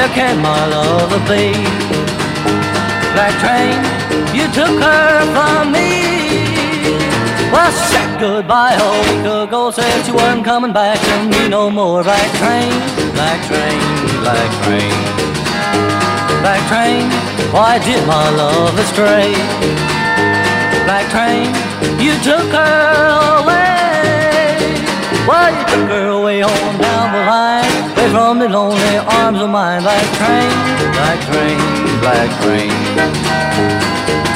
where can my lover be? Black train, you took her from me. Well, she said goodbye a week ago, said she wasn't coming back to me no more. Black train, black train, black train, black train, why did my love astray? Black train, you took her away. Well, you took her away home down the line, away from the lonely arms of mine. Black train, black train, black train.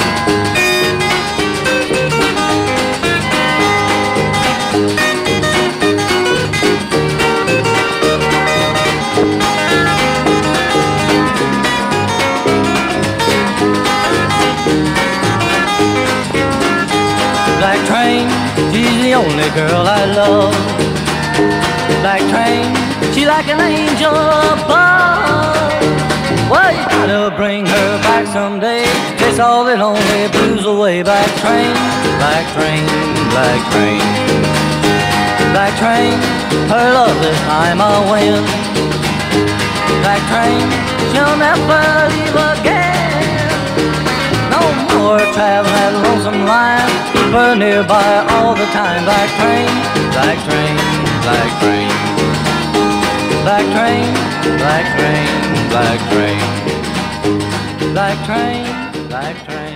Black train, she's the only girl I love. Black train, she like an angel above. Well, you gotta bring her back someday, chase all the lonely blues away. Black train, black train, black train, black train, her love this time I'll win. Black train, she'll never leave again. No more traveling that lonesome line, keep her nearby all the time. Black train, black train, black train, black train, black train, black train, black train, black train.